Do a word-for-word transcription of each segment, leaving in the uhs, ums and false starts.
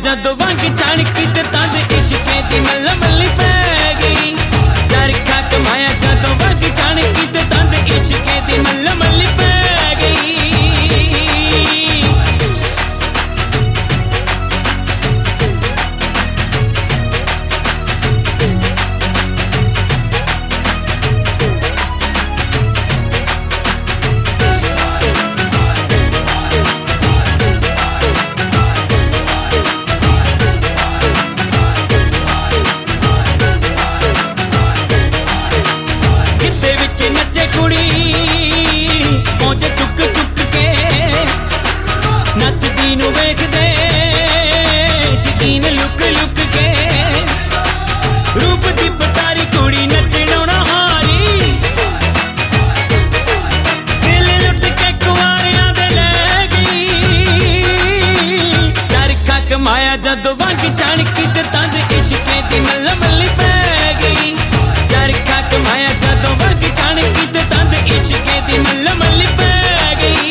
जदों वंग चाणकी ते तंद इश्के दी मल्ल मल्ली पै गई। चरखा कमाया जदों वंग चाणकी ते तंद इश्के दी मल्ल मल्ली पै गई। कुड़ी पहुंचे चुक चुक के नचदी नू वेखदे शकीन लुक लुक के। रूप दी पटारी कुड़ी नचणों ना हारी दिल लुट के कुआरियां दे ले गई। चरखा कमाया जदों वंग चाणकी ते तंद इश्के दी मल्ल मल्ली पै गई। चरखा कमाया जदों वंग चाणकी ते तंद इश्के दी मल्ल मल्ली पै गई।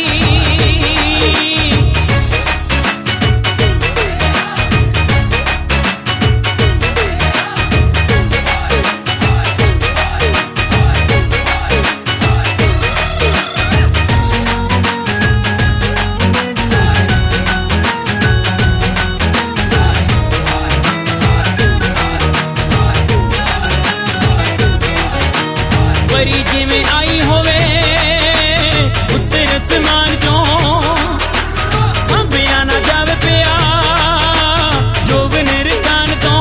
परी जिवें आई होवे उत्तर आसमान चों सांभिया ना जावे पिया जोबन रकान तो।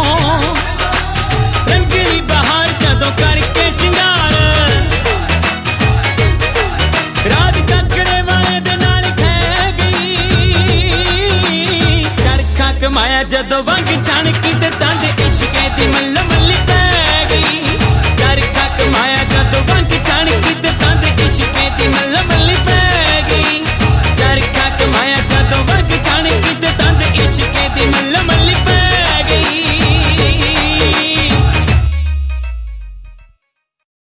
रंगली बहार जदों करके शिंगार रात काकड़े वाले दे नाल खै गई। चरखा कमाया जदों वंग चाणकी ते तंद इश्के दी मल्ल